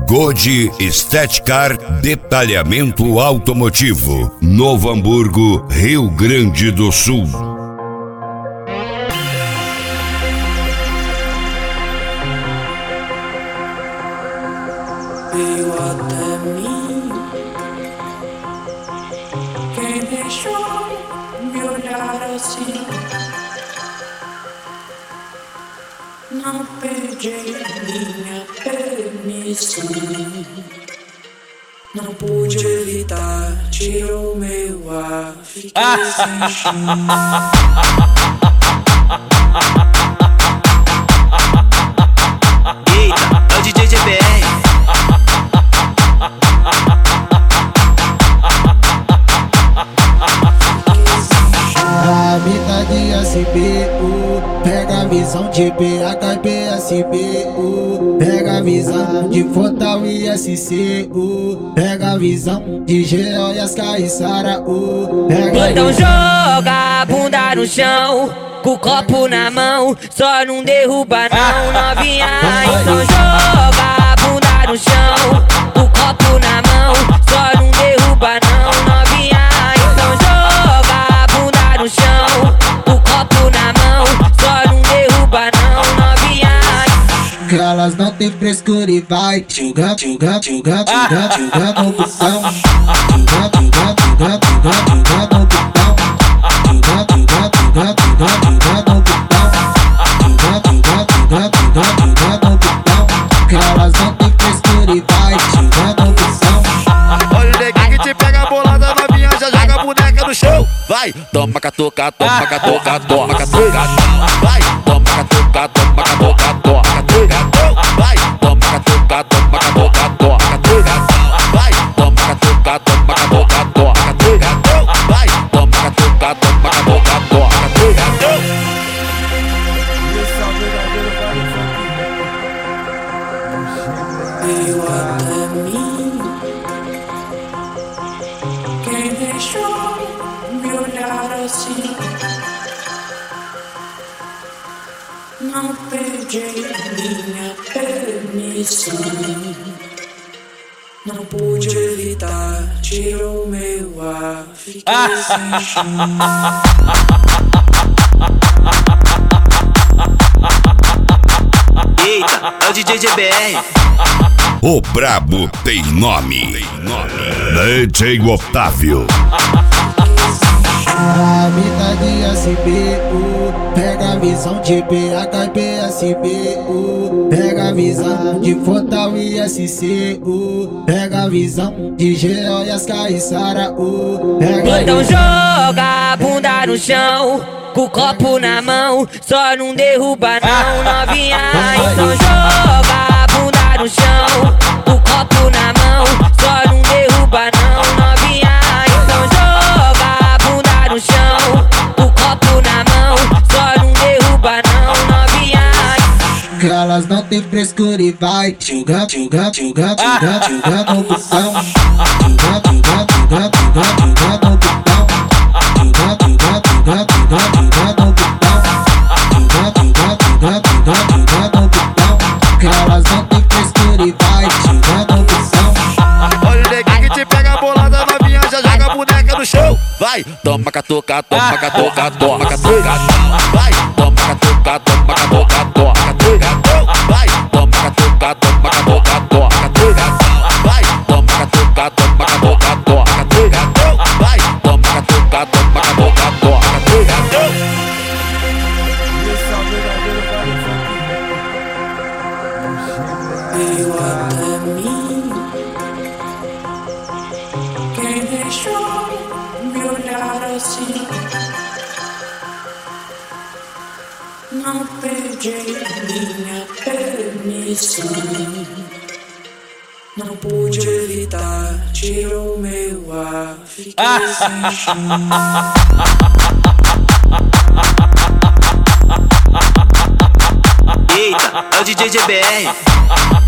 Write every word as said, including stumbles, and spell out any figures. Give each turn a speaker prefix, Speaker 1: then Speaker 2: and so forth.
Speaker 1: Gode Estética Detalhamento Automotivo, Novo Hamburgo, Rio Grande do Sul.
Speaker 2: Veio até mim, quem deixou me olhar assim. Não pedi minha permissão, não pude evitar, tirou meu ar, fiquei sem chão.
Speaker 3: Eita, é o D J G B R.
Speaker 4: A vida de S B U, pega a visão de B H B S B U, pega a visão de Fortal e S C U, pega a visão de G O e as Caissara U.
Speaker 5: Então joga a bunda no chão, com o copo na mão, só não derruba não, novinha. Então joga a bunda no chão, com o copo na mão, só não derruba não, novinha. Então joga a bunda no chão, com o copo na mão, só não derruba não, novinha.
Speaker 4: Que elas não tem frescura e vai joga, joga, joga, joga, joga no botão. Joga, joga, joga, joga, joga no botão. Joga, joga, joga, joga, joga no botão. Joga, joga, joga, joga, joga no botão. Que elas não tem frescura e vai joga no botão.
Speaker 6: Olha o neguinho que te pega a bolada, novinha, já joga a boneca no chão. Vai, toma catuca, toma catuca, toma catuca. Vai, toma catuca, toma catuca, toma catuca. Vai, toma catuca, toma catuca, toma catuca. Vai, toma catuca, toma catuca, toma catuca. Vai, toma catuca, toma catuca, toma catuca.
Speaker 2: Veio até mim, quem deixou me olhar assim. Não pedi minha permissão, não pude evitar, tirou meu ar, fiquei sem chão.
Speaker 3: Eita, é o D J G B R.
Speaker 1: O brabo tem nome, D J Otávio.
Speaker 4: A vida de S B U, pega a visão de B H B S B U, pega a visão de Fortal e S C U, pega a visão de G O e as Caissara U.
Speaker 5: Então joga a bunda no chão, com o copo na mão, só não derruba não, novinha. Então joga a bunda no chão, com o copo na mão, só não derruba não, novinha. Então joga a bunda no chão, com o copo na mão, só não derruba não, novinha.
Speaker 4: Que elas não tem frescura e vai joga, joga, joga, joga, joga no botão. Joga, joga, joga, joga, joga no botão. Joga, joga, joga, joga, joga no botão. Joga, joga, joga, joga, joga no botão. Que elas não tem frescura e vai joga no botão.
Speaker 6: Olha o neguinho que te pega a bolada, novinha, já joga a boneca no chão. Vai, toma catuca, toma catuca, toma catuca. Vai, toma catuca, toma catuca, toma catuca. Vai, toma catuca, toma catuca, toma catuca. Vai, toma catuca, toma catuca, toma catuca. Vai, toma catuca, toma catuca, toma catuca.
Speaker 2: Veio até mim, quem deixou me olhar assim. Não pedi minha permissão, não pude evitar, tirou meu ar, fiquei sem chão.
Speaker 3: Eita, é o D J G B R.